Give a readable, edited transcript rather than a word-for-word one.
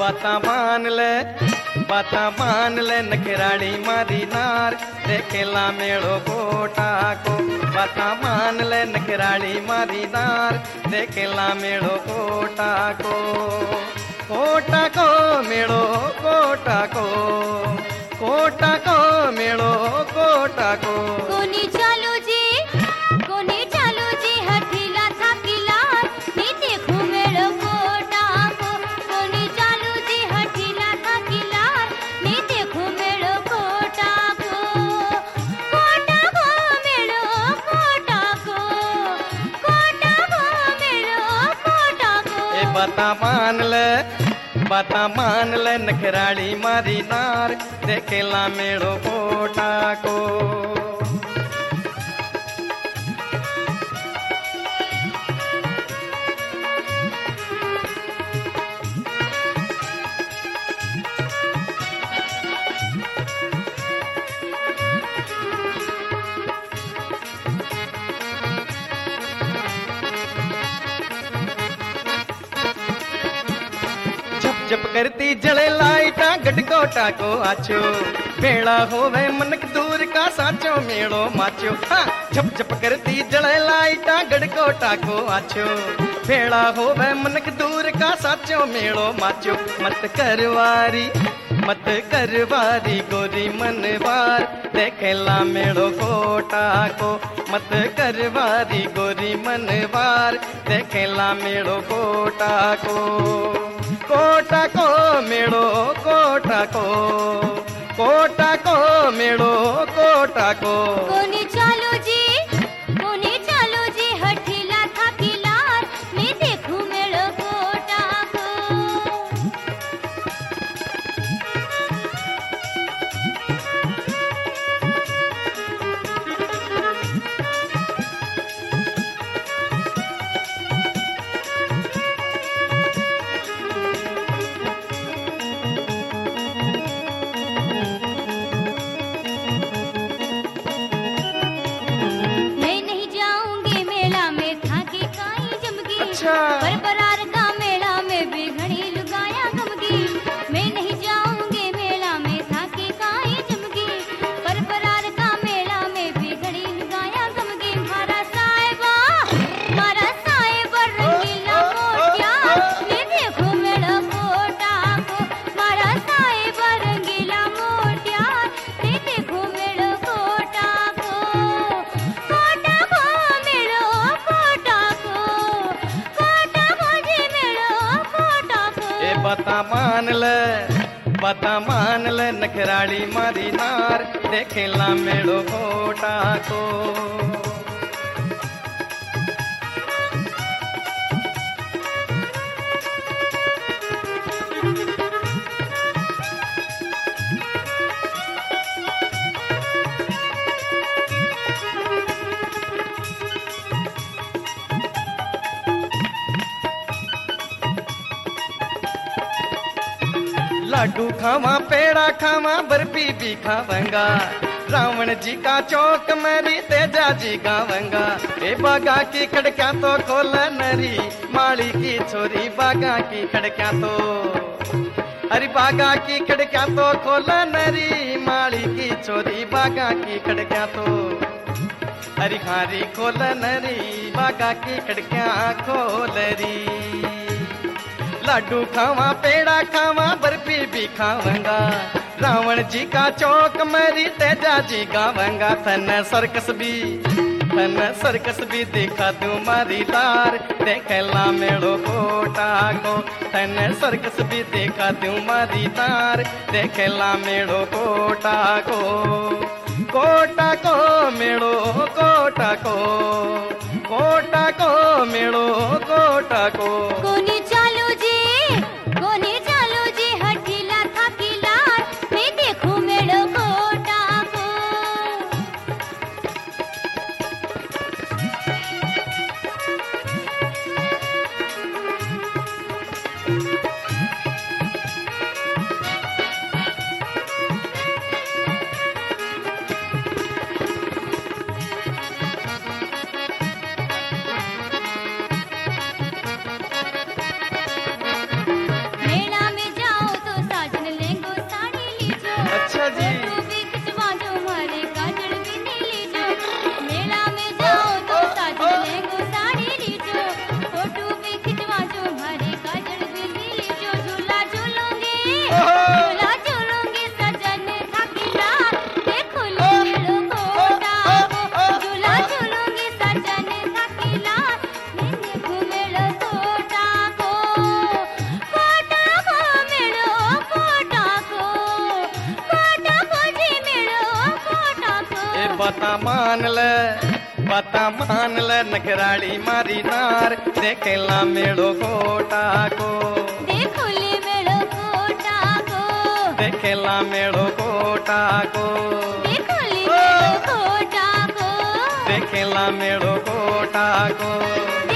बाता मान ले नखराड़ी मारी नार देखेला मेड़ो कोटा को। बाता मान ले नखराड़ी मारी नार देखेला मेड़ो कोटा को। कोटा को मेड़ो कोटा को, कोटा को मेड़ो कोटा को। कोनी चालू जी हठीला थाकीला नी देखू मेड़ो कोटा को। कोनी चालू जी हठीला थाकीला नी देखू मेड़ो कोटा को। कोटा को मेड़ो कोटा को, कोटा को मेड़ो कोटा को। ए बाता मान ले नखराड़ी मारी नार देखेला मेड़ो कोटा को। जप करती जले लाइटा गडकोटा को आछो। भेड़ा होवे मनक दूर का साचो मेड़ो माचो। हाँ जप जप करती जले लाइटा गडकोटा को आछो। भेड़ा होवे मनक दूर का साचो मेड़ो माचो। मत करवारी गोरी मनवार देखेला मेड़ो कोटा को। मत करवारी गोरी मनवार देखेला मेड़ो कोटा को। कोटा को मेड़ो कोटा को, कोटा को मेड़ो कोटा को। कोनी चालू जी हठीला थाकीला नी देखू मेड़ो कोटा को। बरबरार का मेला में भी घड़ी लुगाया गमगी। मैं नहीं जाऊंगी मेला में थाकी काई जमगी। बरबरार का मेला में भी घड़ी लुगाया गमगी। मारा साहिबा रंगीला मोटिया ने देखो मेरा कोटा को। मारा साहिबा रंगीला मोटिया ने देखो मेरा कोटा को। कोटा को मेरा कोटा को, बाता मान ले नखराड़ी मारी नार देखेला मेड़ो कोटा को। लाडू खावा पेड़ा खावा बर्फी भी खावंगा। रावण जी का चौक मेरी तेजा जी गावंगा। ए बागा की खड़क्या तो खोल नरी माली की छोरी। बागा की खड़क्या तो अरे बागा की खड़क्या तो खोल नरी माली की छोरी। बागा की खड़क्या तो अरे हारी खोल नरी बागा की खड़क्या खोलरी। लाडू खावा पेड़ा खावा बर्फी भी खावंगा। रावण जी का चौक मेरी तेजा जी गावंगा। थन सर्कस भी दिखा दूं मारी लार देखेला मेड़ो कोटा को। थन सर्कस भी दिखा दूं मारी लार देखेला मेड़ो कोटा को। कोटा को मेड़ो कोटा को, कोटा को मेड़ो कोटा को। कोनी चालू जी हठीला थाकीला मैं देखू मेड़ो कोटा को। बाता मान ले नखराड़ी मारी नार देखेला मेड़ो कोटा को देखो ले मेड़ो कोटा को देखेला मेड़ो कोटा को देखो ले मेड़ो कोटा को देखेला मेड़ो कोटा को